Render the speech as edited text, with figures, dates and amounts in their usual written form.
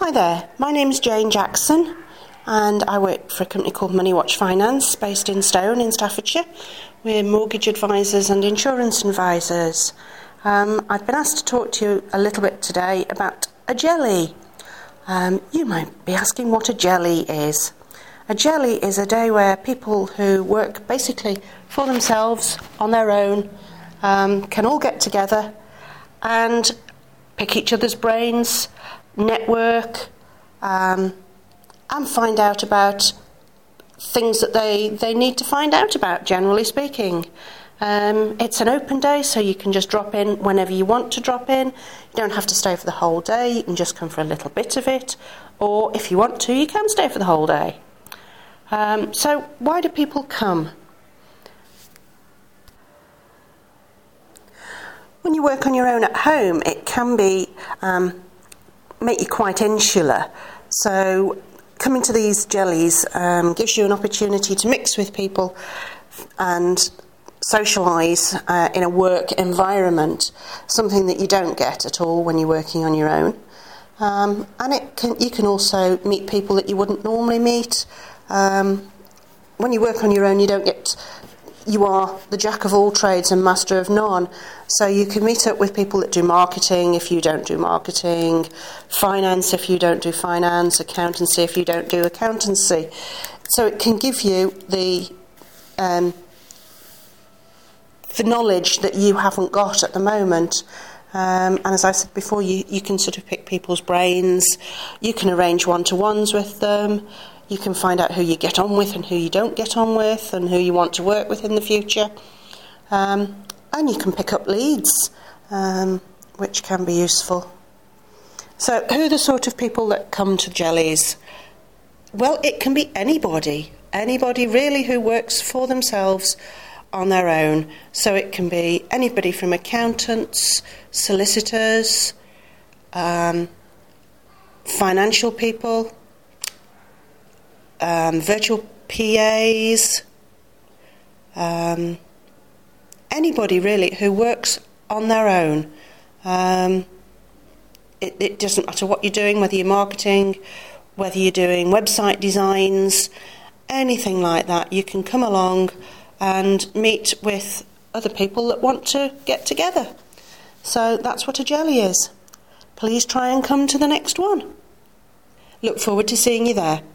Hi there, my name's Jane Jackson and I work for a company called Moneywatch Finance based in Stone in Staffordshire. We're mortgage advisors and insurance advisors. I've been asked to talk to you a little bit today about a jelly. You might be asking what a jelly is. A jelly is a day where people who work basically for themselves on their own can all get together and pick each other's brains, network, and find out about things that they need to find out about, generally speaking. It's an open day, so you can just drop in whenever you want to drop in. You don't have to stay for the whole day, you can just come for a little bit of it, or if you want to, you can stay for the whole day. So why do people come? When you work on your own at home, it can be make you quite insular. So coming to these jellies gives you an opportunity to mix with people and socialise in a work environment, something that you don't get at all when you're working on your own. And you can also meet people that you wouldn't normally meet. When you work on your own, you are the jack of all trades and master of none. So you can meet up with people that do marketing if you don't do marketing, finance if you don't do finance, accountancy if you don't do accountancy. So it can give you the knowledge that you haven't got at the moment. And as I said before, you can sort of pick people's brains, you can arrange one-to-ones with them, you can find out who you get on with and who you don't get on with and who you want to work with in the future. And you can pick up leads, which can be useful. So who are the sort of people that come to jellies? Well, it can be anybody really who works for themselves on their own. So it can be anybody from accountants, solicitors, financial people, virtual PAs, anybody really who works on their own. It doesn't matter what you're doing, whether you're marketing, whether you're doing website designs, anything like that. You can come along and meet with other people that want to get together. So that's what a jelly is. Please try and come to the next one. Look forward to seeing you there.